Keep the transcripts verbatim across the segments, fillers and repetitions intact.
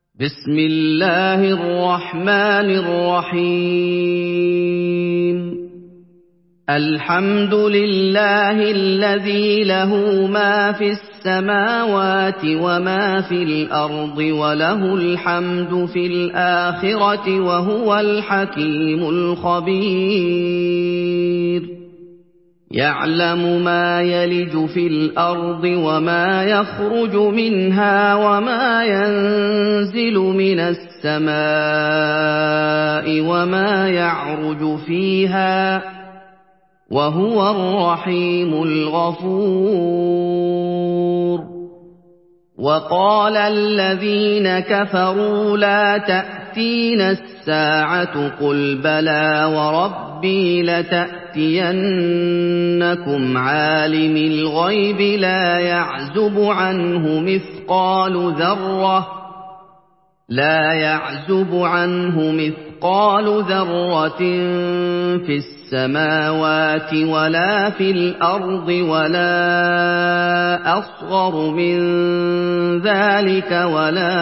بسم الله الرحمن الرحيم الحمد لله الذي له ما في السماوات وما في الأرض وله الحمد في الآخرة وهو الحكيم الخبير يعلم ما يلج في الأرض وما يخرج منها وما ينزل من السماء وما يعرج فيها وهو الرحيم الغفور وقال الذين كفروا لا تأتينا الساعة قل بلى وربي لتأتينكم عالم الغيب لا يعزب عنه مثقال ذرة لا يعزب عنه مثقال ذرة في السماوات ولا في الأرض ولا أصغر من ذلك ولا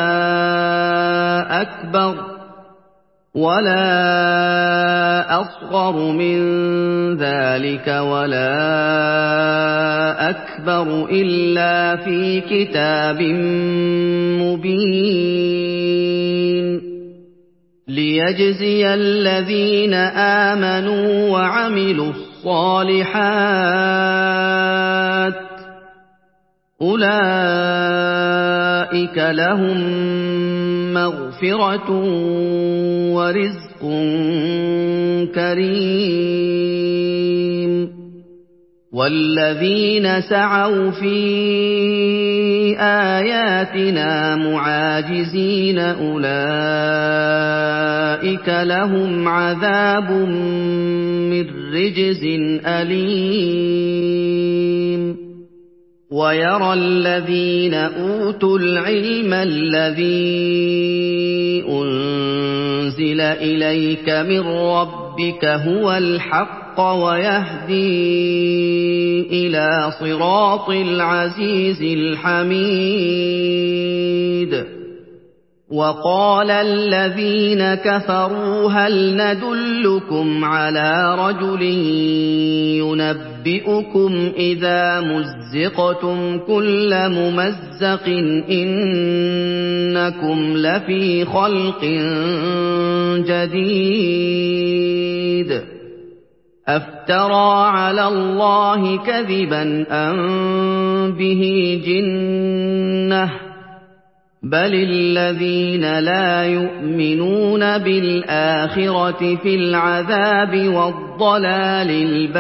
أكبر ولا أصغر من ذلك ولا أكبر إلا في كتاب مبين ليجزي الذين آمنوا وعملوا الصالحات أولئك لهم مغفرة ورزق كريم والذين سعوا في آياتنا معاجزين أولئك لهم عذاب من رجز أليم ويرى الذين أوتوا العلم الذي أنزل إليك من ربك هو الحق ويهدي إلى صراط العزيز الحميد وقال الذين كفروا هل ندلكم على رجل ينبئكم إذا مزقتم كل ممزق إنكم لفي خلق جديد أفترى على الله كذبا أم به جنة بل الذين لا يؤمنون بالآخرة في العذاب والضلال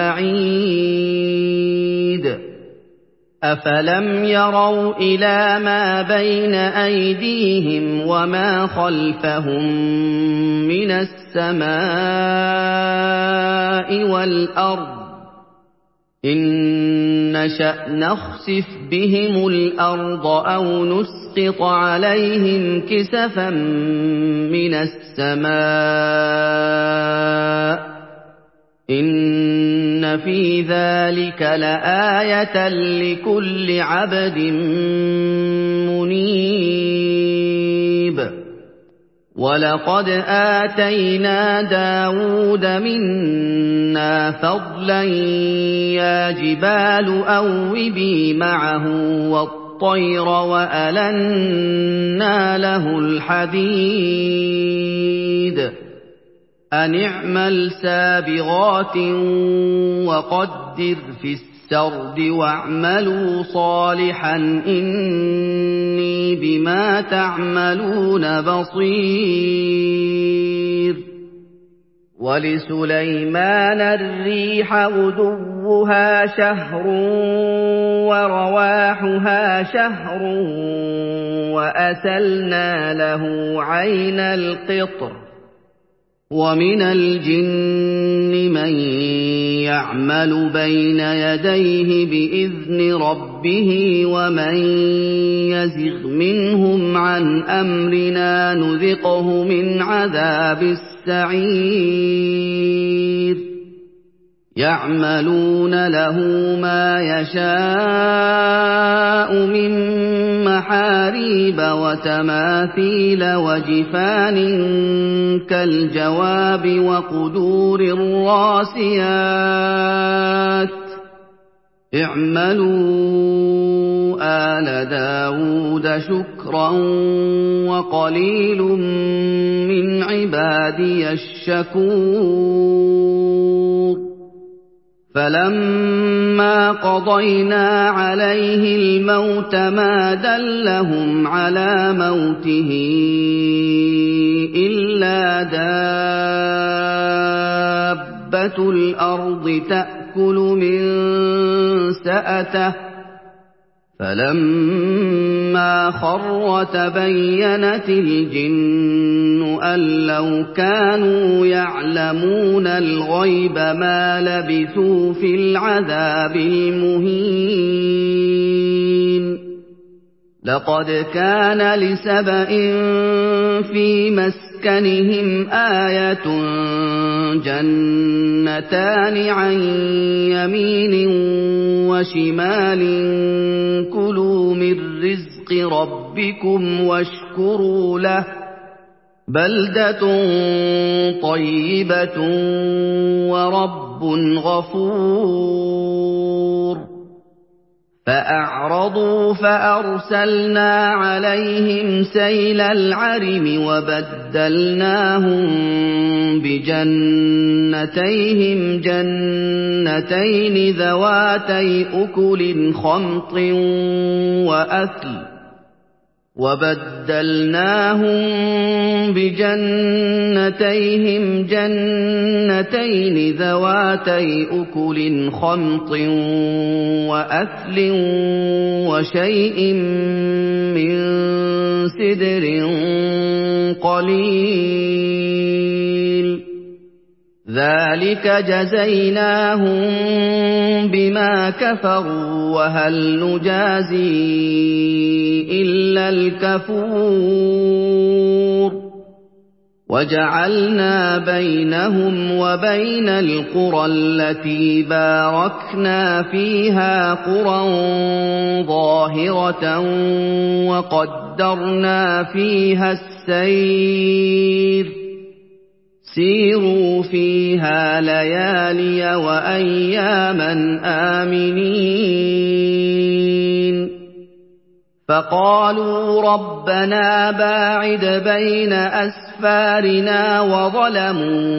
البعيد أفلم يروا إلى ما بين أيديهم وما خلفهم من السماء والأرض إن نشأ نخسف بهم الأرض أو نسقط عليهم كسفا من السماء إن في ذلك لآية لكل عبد منيب ولقد آتينا داود منا فضلا يا جبال أوبي معه والطير وألنا له الحديد أن اعمل سابغات وقدر في السرد واعملوا صالحا إني بما تعملون بصير ولسليمان الريح غدوها شهر ورواحها شهر وأسلنا له عين القطر ومن الجن من يعمل بين يديه بإذن ربه ومن يزغ منهم عن أمرنا نذقه من عذاب السعير يَعْمَلُونَ لَهُ مَا يَشَاءُ مِن مَّحَارِيبَ وَتَمَاثِيلَ وَجِفَانٍ كَالْجَوَابِ وَقُدُورٍ رَّاسِيَاتٍ ۚ اعْمَلُوا آلَ دَاوُودَ شُكْرًا وَقَلِيلٌ مِّنْ عِبَادِيَ الشَّكُورُ فَلَمَّا قَضَيْنَا عَلَيْهِ الْمَوْتَ مَا دَلَّهُمْ عَلَىٰ مَوْتِهِ إِلَّا دَابَّةُ الْأَرْضِ تَأْكُلُ مِن سَأَتَهُ ۖ فَلَمَّا خَرَّ تَبَيَّنَتِ الْجِنُّ أَن لَّوْ كَانُوا يَعْلَمُونَ الْغَيْبَ مَا لَبِثُوا فِي الْعَذَابِ الْمُهِينِ لَقَدْ كَانَ لِسَبَإٍ فِي مَسْكَنِهِمْ آيَةٌ جَنَّتَانِ عَن يَمِينٍ وَشِمَالٍ كُلُوا مِن رِّزْقِ رَبِّكُمْ وَاشْكُرُوا لَهُ ۚ بَلْدَةٌ طَيِّبَةٌ وَرَبٌّ غَفُورٌ فَأَعْرَضُوا فَأَرْسَلْنَا عَلَيْهِمْ سَيْلَ الْعَرِمِ وَبَدَّلْنَاهُم بِجَنَّتَيْهِمْ جَنَّتَيْنِ ذَوَاتَيْ أُكُلٍ خَمْطٍ وَأَثْلٍ وَبَدَّلْنَاهُم بِجَنَّتَيْهِمْ جَنَّتَيْنِ ذَوَاتَيْ أُكُلٍ خَمْطٍ وَأَثْلٍ وَشَيْءٍ مِّن سِدْرٍ قَلِيلٍ ۚ ذَٰلِكَ جَزَيْنَاهُم بِمَا كَفَرُوا ۖ وَهَلْ نُجَازِي إِلَّا الْكَفُورَ وَجَعَلْنَا بَيْنَهُمْ وَبَيْنَ الْقُرَى الَّتِي بَارَكْنَا فِيهَا قُرًى ظَاهِرَةً وَقَدَّرْنَا فِيهَا السَّيْرَ ۖ سِيرُوا فِيهَا لَيَالِيَ وَأَيَّامًا آمِنِينَ فَقَالُوا رَبَّنَا بَاعِدْ بَيْنَ أَسْفَارِنَا وَظَلَمُوا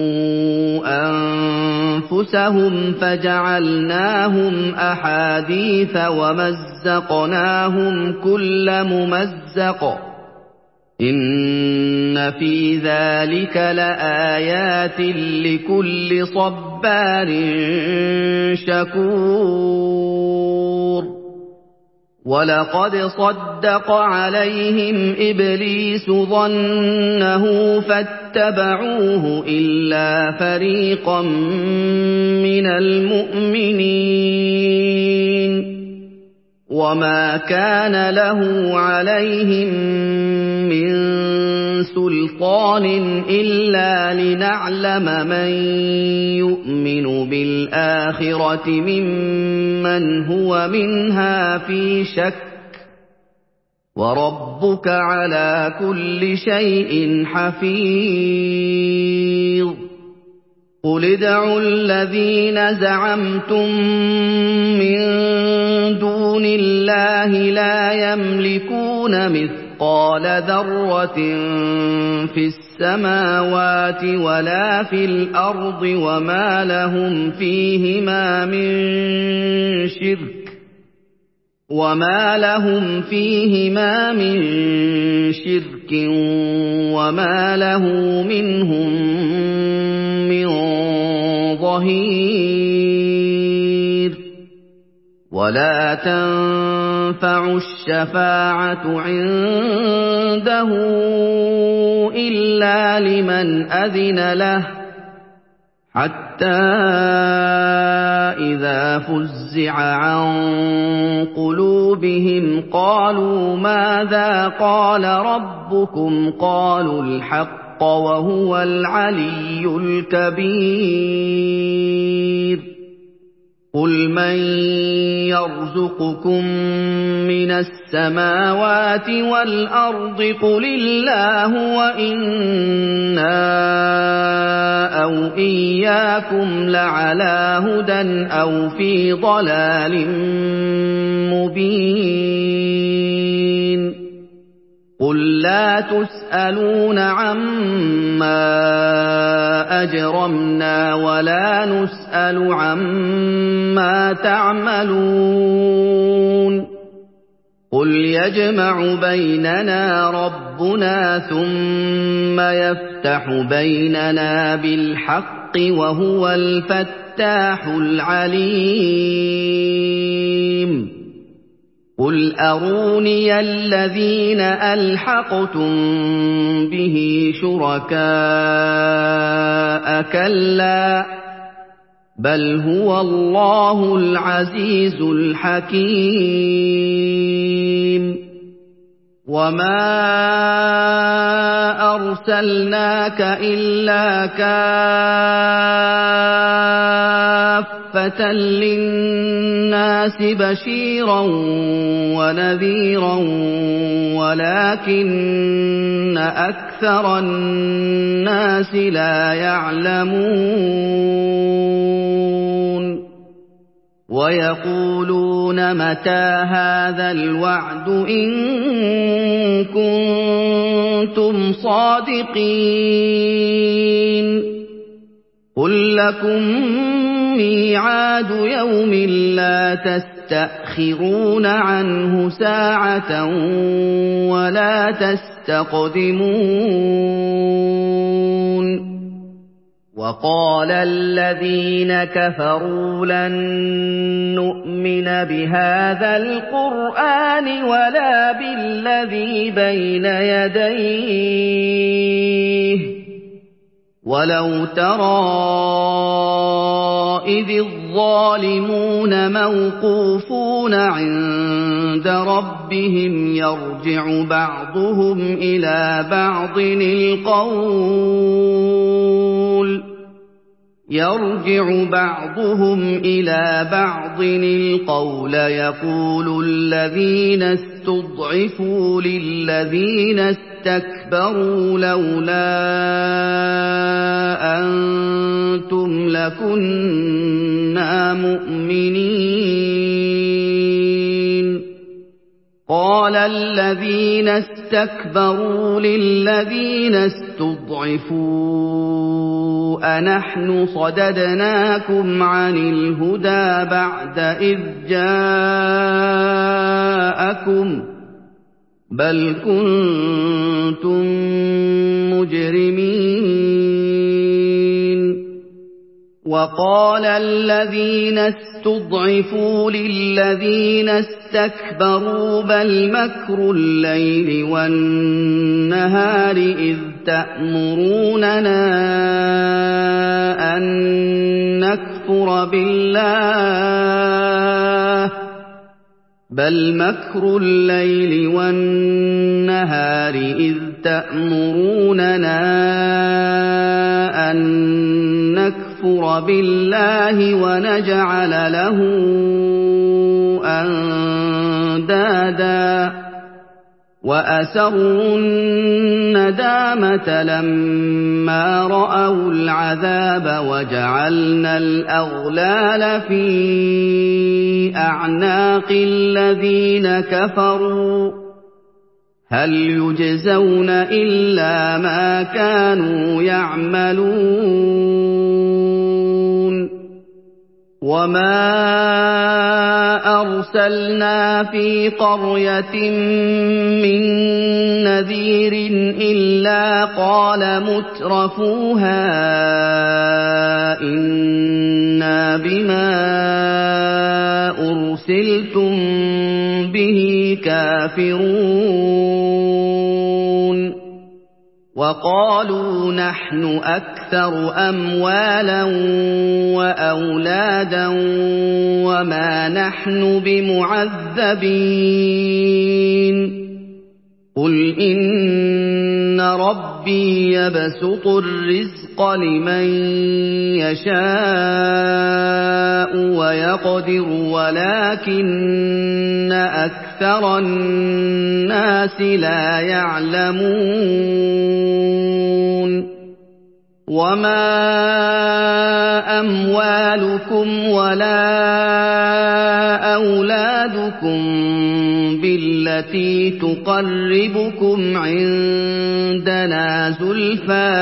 أَنفُسَهُمْ فَجَعَلْنَاهُمْ أَحَادِيثَ وَمَزَّقْنَاهُمْ كُلَّ مُمَزَّقٍ ۚ إِنَّ فِي ذَٰلِكَ لَآيَاتٍ لِّكُلِّ صَبَّارٍ شَكُورٍ وَلَقَدْ صَدَّقَ عَلَيْهِمْ إِبْلِيسُ ظَنَّهُ فَاتَّبَعُوهُ إِلَّا فَرِيقًا مِّنَ الْمُؤْمِنِينَ وَمَا كَانَ لَهُ عَلَيْهِم مِّن سُلْطَانٍ إِلَّا لِنَعْلَمَ مَن يُؤْمِنُ بِالْآخِرَةِ مِمَّنْ هُوَ مِنْهَا فِي شَكٍّ ۗ وَرَبُّكَ عَلَىٰ كُلِّ شَيْءٍ حَفِيظٌ قُلِ ادْعُوا الَّذِينَ زَعَمْتُم مِّن دُونِ اللَّهِ لَا يَمْلِكُونَ مِثْقَالَ ذَرَّةٍ فِي السَّمَاوَاتِ وَلَا فِي الْأَرْضِ وَمَا لَهُمْ فِيهِمَا مِن شِرْكٍ وَمَا لَهُمْ فِيهِمَا مِن شِرْكٍ وَمَا لَهُ مِنْهُم مِّن ظَهِيرٍ وَلَا تَنفَعُ الشَّفَاعَةُ عِندَهُ إِلَّا لِمَنْ أَذِنَ لَهُ حَتَّىٰ إِذَا فُزِّعَ عَن قُلُوبِهِمْ قَالُوا مَاذَا قَالَ رَبُّكُمْ ۖ قَالُوا الْحَقَّ وهو العلي الكبير قل من يرزقكم من السماوات والأرض قل الله وإنا أو إياكم لعلى هدى أو في ضلال مبين قل لا تسألون عما أجرمنا ولا نسأل عما تعملون قل يجمع بيننا ربنا ثم يفتح بيننا بالحق وهو الفتاح العليم قل أروني الذين ألحقتم به شركاء كلا بل هو الله العزيز الحكيم وما أرسلناك إلا كافة للناس بشيرا ونذيرا ولكن أكثر الناس لا يعلمون ويقولون متى هذا الوعد إن كنتم صادقين قل لكم ميعاد يوم لا تستأخرون عنه ساعة ولا تستقدمون وقال الذين كفروا لن نؤمن بهذا القرآن ولا بالذي بين يديه ولو ترى إذ الظالمون موقوفون عند ربهم يرجع بعضهم إلى بعض القول يرجع بعضهم إلى بعض القول يقول الذين استضعفوا للذين استكبروا لولا أنتم لكنا مؤمنين قال الذين استكبروا للذين استضعفوا أنحن صددناكم عن الهدى بعد إذ جاءكم بل كنتم مجرمين وقال الذين استضعفوا للذين استكبروا بل مكر الليل والنهار إذ تأمروننا أن نكفر بالله بل مكر الليل والنهار إذ تأمروننا أن نكفر بالله ونجعل له أندادا وأسروا الندامة لما رأوا العذاب وجعلنا الأغلال في أعناق الذين كفروا هل يجزون إلا ما كانوا يعملون وما أرسلنا في قرية من نذير إلا قال مترفوها إنا بما أرسلتم به كافرون وقالوا نحن أكثر أموالا وأولادا وما نحن بمعذبين قل إن رَبِّي يَبْسُطُ الرِّزْقَ لِمَن يَشَاءُ وَيَقْدِرُ وَلَٰكِنَّ أَكْثَرَ النَّاسِ لَا يَعْلَمُونَ وَمَا أَمْوَالُكُمْ وَلَا أَوْلَادُكُم بِالَّتِي تُقَرِّبُكُمْ عِندَنَا زُلْفَىٰ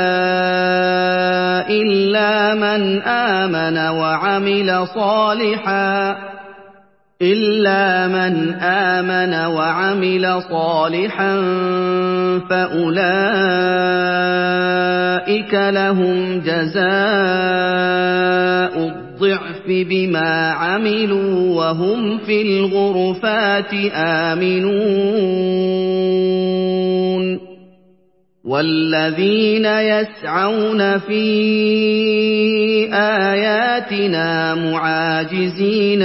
إِلَّا مَنْ آمَنَ وَعَمِلَ صَالِحًا إِلَّا مَنْ آمَنَ وَعَمِلَ صَالِحًا فَأُولَٰئِكَ لَهُمْ جَزَاءُ الضِّعْفِ بِمَا عَمِلُوا وَهُمْ فِي الْغُرُفَاتِ آمِنُونَ وَالَّذِينَ يَسْعَوْنَ فِي آيَاتِنَا مُعَاجِزِينَ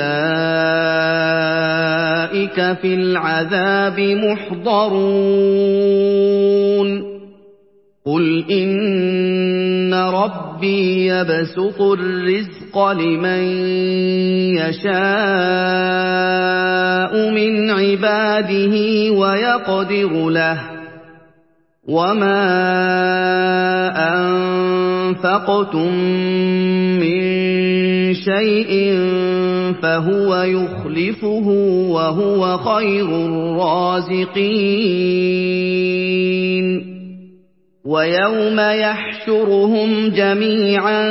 أُولَٰئِكَ فِي الْعَذَابِ مُحْضَرُونَ قُلْ إِنَّ رَبِّي يَبْسُطُ الرِّزْقَ لِمَن يَشَاءُ مِنْ عِبَادِهِ وَيَقْدِرُ لَهُ وَمَا أَنفَقْتُم مِّن شَيْءٍ فَهُوَ يُخْلِفُهُ وَهُوَ خَيْرُ الرَّازِقِينَ وَيَوْمَ يَحْشُرُهُمْ جَمِيعًا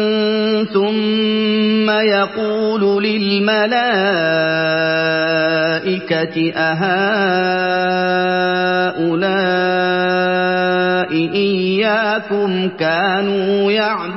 ثُمَّ يَقُولُ لِلْمَلَائِكَةِ أَهَٰؤُلَاءِ إِيَّاكُمْ كَانُوا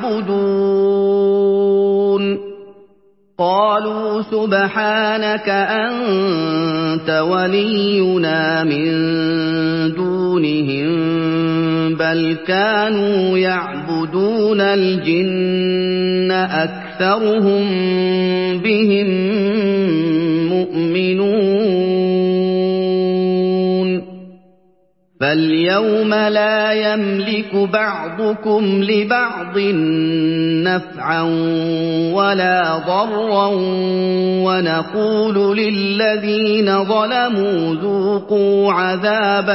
يَعْبُدُونَ قَالُوا سُبْحَانَكَ أَنتَ وَلِيُّنَا مِن دُونِهِم بَلْ كَانُوا يَعْبُدُونَ الْجِنَّ أَكْثَرُهُم بِهِم مُّؤْمِنُونَ فَالْيَوْمَ لَا يَمْلِكُ بَعْضُكُمْ لِبَعْضٍ نَّفْعًا وَلَا ضَرًّا وَنَقُولُ لِلَّذِينَ ظَلَمُوا ذُوقُوا عَذَابَ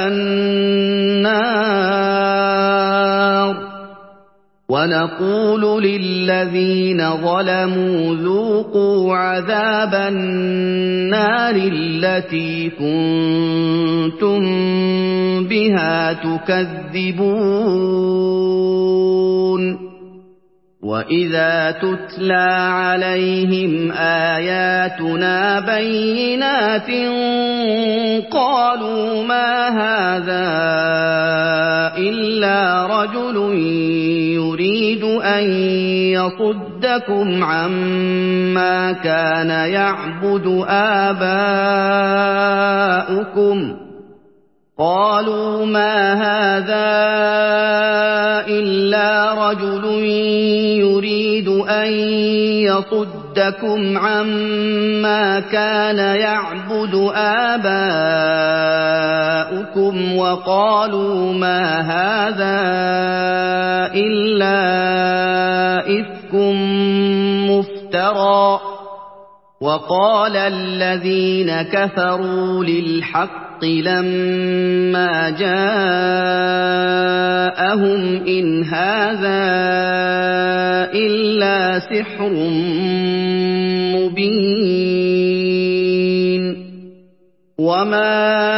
النَّارِ وَنَقُولُ لِلَّذِينَ ظَلَمُوا ذُوقُوا عَذَابَ النَّارِ الَّتِي كُنتُم بِهَا تُكَذِّبُونَ وَإِذَا تُتْلَىٰ عَلَيْهِمْ آيَاتُنَا بَيِّنَاتٍ قَالُوا مَا هَٰذَا إِلَّا رَجُلٌ يُرِيدُ أَن يَصُدَّكُمْ عَمَّا كَانَ يَعْبُدُ آبَاؤُكُمْ قَالُوا مَا هَٰذَا إِلَّا رَجُلٌ يُرِيدُ أَن يَصُدَّكُمْ عَمَّا كَانَ يَعْبُدُ آبَاؤُكُمْ وَقَالُوا مَا هَٰذَا إِلَّا إِفْكٌ مُّفْتَرًى وَقَالَ الَّذِينَ كَفَرُوا لِلْحَقِّ لَمَّا جَاءَهُمْ إِنْ هَٰذَا إِلَّا سِحْرٌ مُّبِينٌ وَمَا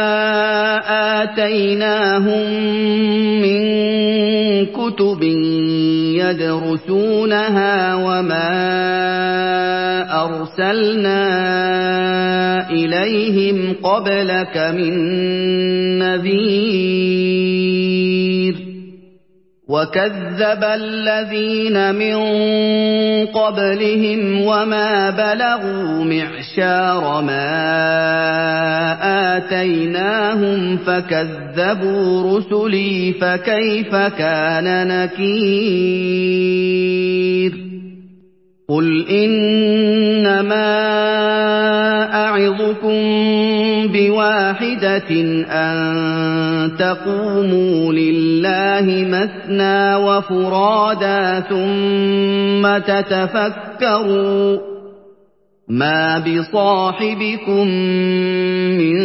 آتَيْنَاهُم مِّن كُتُبٍ يَدْرُسُونَهَا وَمَا أَرْسَلْنَا إِلَيْهِمْ قَبْلَكَ مِن نَّذِيرٍ وَكَذَّبَ الَّذِينَ مِن قَبْلِهِمْ وَمَا بَلَغُوا مِعْشَارَ مَا آتَيْنَاهُمْ فَكَذَّبُوا رُسُلِي فَكَيْفَ كَانَ نَكِيرِ قُلْ إِنَّمَا أَعِظُكُم بِوَاحِدَةٍ أَن تَقُومُوا لِلَّهِ مَثْنَىٰ وَفُرَادَىٰ ثُمَّ تَتَفَكَّرُوا ۚ مَا بِصَاحِبِكُم مِّن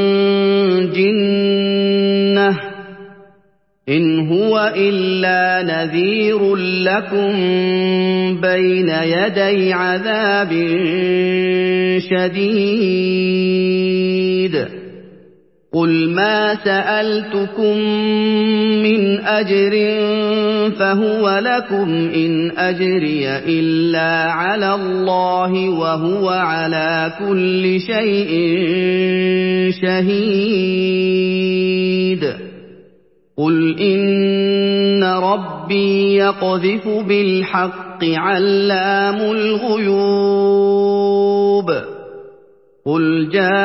جِنَّةٍ ۚ إِنْ هُوَ إِلَّا نَذِيرٌ لَّكُم بَيْنَ يَدَيْ عَذَابٍ شَدِيدٍ قُلْ مَا سَأَلْتُكُم مِّنْ أَجْرٍ فَهُوَ لَكُمْ ۖ إِنْ أَجْرِيَ إِلَّا عَلَى اللَّهِ ۖ وَهُوَ عَلَىٰ كُلِّ شَيْءٍ شَهِيدٌ قُلْ إِنَّ رَبِّي يَقْذِفُ بِالْحَقِّ عَلَّامُ الْغُيُوبِ قُلْ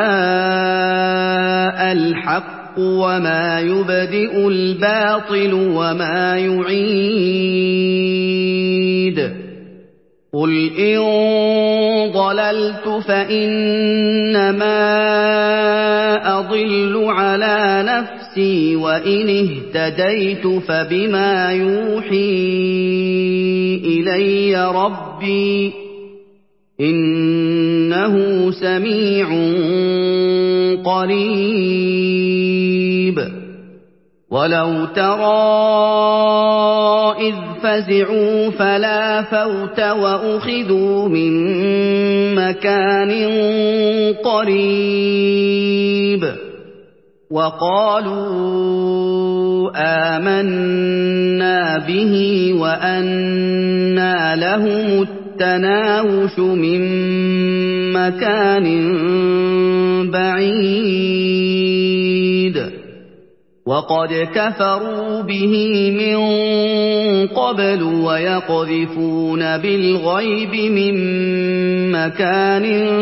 جَاءَ الْحَقُّ وَمَا يُبْدِئُ الْبَاطِلُ وَمَا يُعِيدُ قُلْ إِن ضَلَلْتُ فَإِنَّمَا أَضِلُّ عَلَىٰ نَفْسِي ۖ وَإِنِ اهْتَدَيْتُ فَبِمَا يُوحِي إِلَيَّ رَبِّي ۚ إِنَّهُ سَمِيعٌ قَرِيبٌ وَلَوْ تَرَىٰ إِذْ فَزِعُوا فَلَا فَوْتَ وَأُخِذُوا مِن مَّكَانٍ قَرِيبٍ وَقَالُوا آمَنَّا بِهِ وَأَنَّىٰ لَهُمُ التَّنَاوُشُ مِن مَّكَانٍ بَعِيدٍ وَقَدْ كَفَرُوا بِهِ مِن قَبْلُ وَيَقْذِفُونَ بِالْغَيْبِ مِن مَّكَانٍ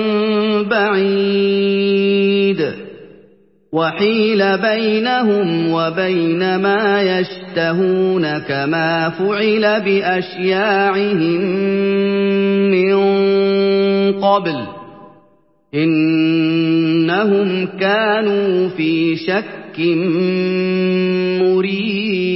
بَعِيدٍ وَحِيلَ بَيْنَهُمْ وَبَيْنَ مَا يَشْتَهُونَ كَمَا فُعِلَ بِأَشْيَاعِهِم مِّن قَبْلُ ۚ إِنَّهُمْ كَانُوا فِي شَكٍّ مُّرِيبٍ